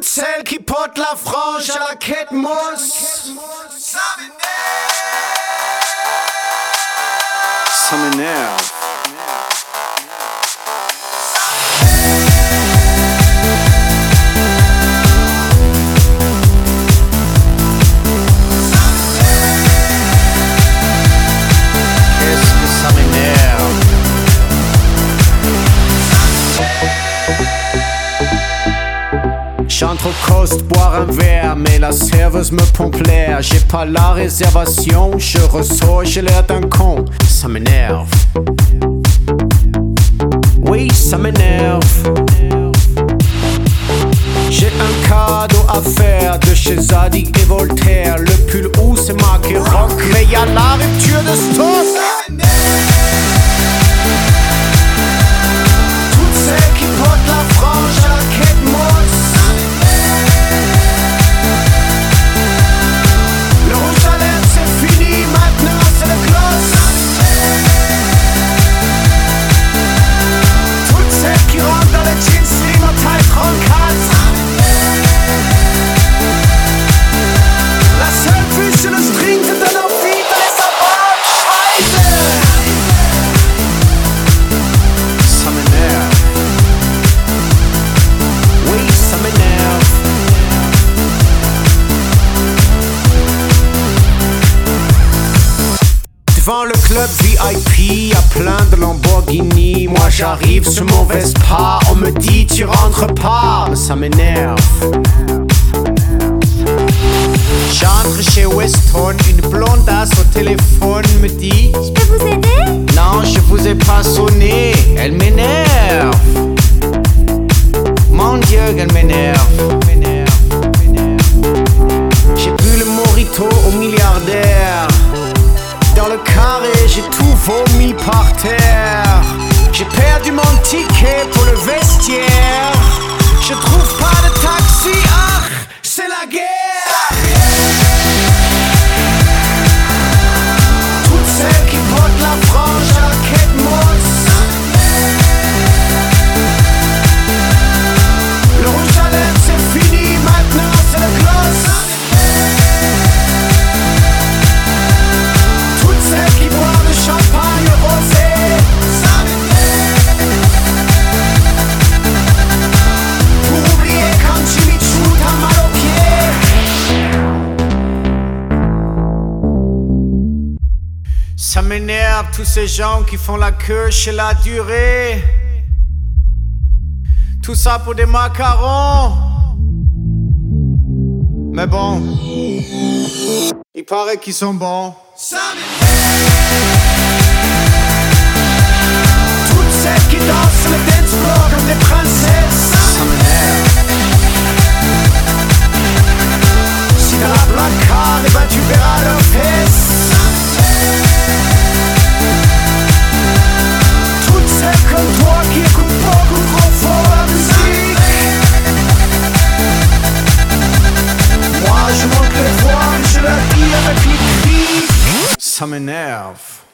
Toutes celles qui portent la frange à la quête mousse. Ça m'énerve. J'entre au cost boire un verre, mais la serveuse me pompe l'air. J'ai pas la réservation, je ressors, j'ai l'air d'un con. Ça m'énerve. Oui, ça m'énerve. J'ai un cadeau à faire de chez Zadig et Voltaire. Le pull où c'est marqué rock, mais y'a la rupture de stock. Toutes celles qui portent la frange à la quête mousse. Le rouge à lèvres c'est fini, maintenant c'est le gloss. Toutes celles qui rentrent dans le jeans slim en taille 34. La seule vue sur le string te donne envie de les avoir. Scheiße. Ça m'énerve. Oui, ça m'énerve. Devant le club VIP, y'a plein de Lamborghini. Moi j'arrive sur mon Vespa, on me dit tu rentres pas. Ça m'énerve. J'entre chez Weston, une blondasse au téléphone me dit: Je peux vous aider? Non, je vous ai pas sonné. Elle m'énerve. Mon Dieu, qu'elle m'énerve. J'ai bu le mojito au milliardaire. Dans le carré, j'ai tout vomi par terre. J'ai perdu mon ticket pour le vestiaire. Je trouve pas de taxi, ah, c'est la guerre. Toutes celles qui portent la frange à la quête mousse. Le rouge à lèvres c'est fini, maintenant c'est le gloss. Toutes celles qui boivent le champagne rosé. Pour oublier quand Jimmy Choo t'a mal au pied. Ça m'énerve tous ces gens qui font la queue chez la durée. Tout ça pour des macarons. Mais bon, il paraît qu'ils sont bons. Toutes celles qui dansent sur le dance floor comme des princesses. Ça m'énerve. Si t'as la black card, eh ben tu verras leurs fesses. Toutes celles comme toi qui écoutent beaucoup trop fort la musique. Moi je monte les voix et je la dis avec les cris. Ça m'énerve.